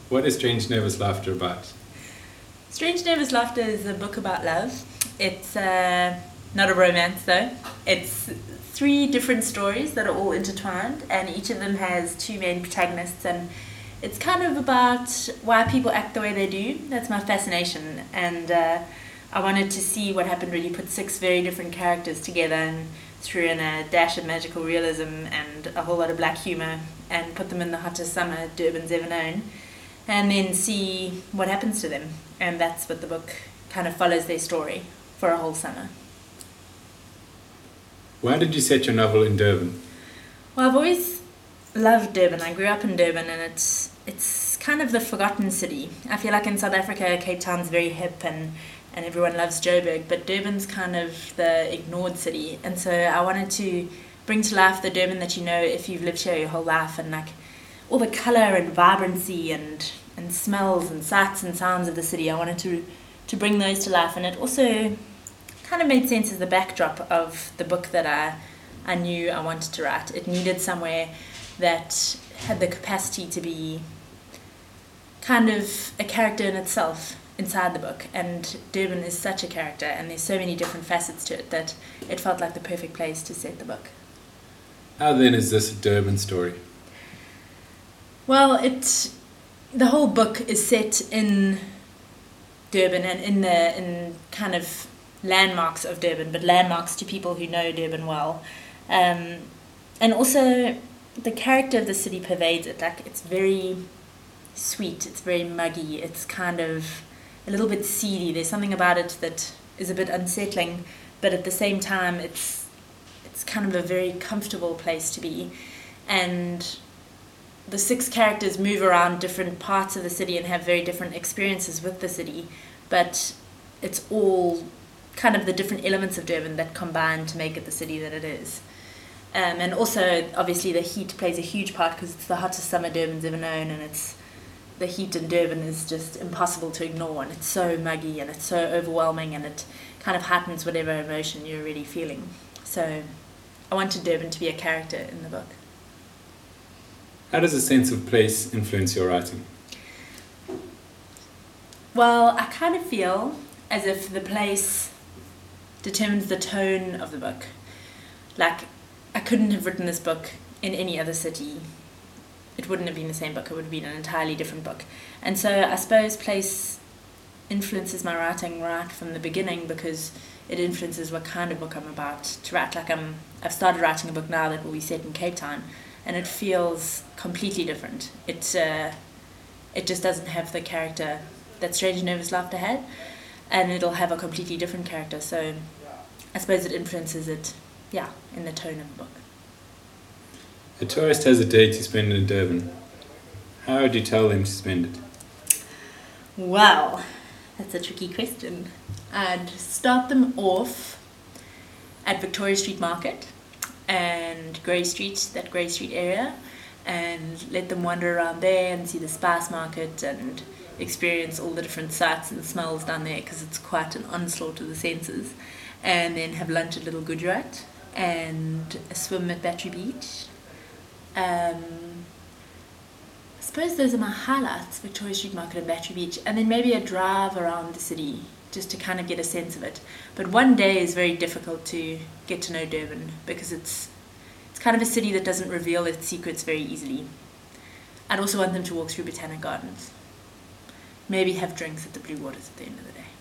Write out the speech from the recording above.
What is Strange Nervous Laughter about? Strange Nervous Laughter is a book about love. It's not a romance though. It's 3 different stories that are all intertwined, and each of them has 2 main protagonists, and it's kind of about why people act the way they do. That's my fascination, and I wanted to see what happened when you put 6 very different characters together and threw in a dash of magical realism and a whole lot of black humour and put them in the hottest summer Durban's ever known, and then see what happens to them. And that's what the book kind of follows their story for a whole summer. Why did you set your novel in Durban? Well, I've always loved Durban. I grew up in Durban, and it's kind of the forgotten city. I feel like in South Africa, Cape Town's very hip and everyone loves Joburg, but Durban's kind of the ignored city. And so I wanted to bring to life the Durban that you know if you've lived here your whole life, and like all the colour and vibrancy and smells and sights and sounds of the city. I wanted to bring those to life, and it also kind of made sense as the backdrop of the book that I knew I wanted to write. It needed somewhere that had the capacity to be kind of a character in itself inside the book, and Durban is such a character, and there's so many different facets to it that it felt like the perfect place to set the book. How then is this a Durban story? Well, the whole book is set in Durban and in kind of landmarks of Durban, but landmarks to people who know Durban well, and also the character of the city pervades it. Like, it's very sweet, it's very muggy, it's kind of a little bit seedy. There's something about it that is a bit unsettling, but at the same time it's kind of a very comfortable place to be. And the 6 characters move around different parts of the city and have very different experiences with the city, but it's all kind of the different elements of Durban that combine to make it the city that it is. And also, obviously, the heat plays a huge part because it's the hottest summer Durban's ever known, and the heat in Durban is just impossible to ignore, and it's so muggy and it's so overwhelming, and it kind of heightens whatever emotion you're really feeling. So I wanted Durban to be a character in the book. How does a sense of place influence your writing? Well, I kind of feel as if the place determines the tone of the book. Like, I couldn't have written this book in any other city. It wouldn't have been the same book. It would have been an entirely different book. And so I suppose place influences my writing right from the beginning, because it influences what kind of book I'm about to write. Like, I've started writing a book now that will be set in Cape Town, and it feels completely different. It just doesn't have the character that Strange Nervous Laughter had, and it'll have a completely different character. So I suppose it influences it, in the tone of the book. A tourist has a day to spend in Durban. How would you tell them to spend it? Well, that's a tricky question. I'd start them off at Victoria Street Market and Grey Street, that Grey Street area, and let them wander around there and see the spice market and experience all the different sights and smells down there, because it's quite an onslaught of the senses. And then have lunch at Little Gujarat and a swim at Battery Beach. I suppose those are my highlights, Victoria Street Market and Battery Beach, and then maybe a drive around the city just to kind of get a sense of it. But one day is very difficult to get to know Durban, because it's kind of a city that doesn't reveal its secrets very easily. I'd also want them to walk through Botanic Gardens. Maybe have drinks at the Blue Waters at the end of the day.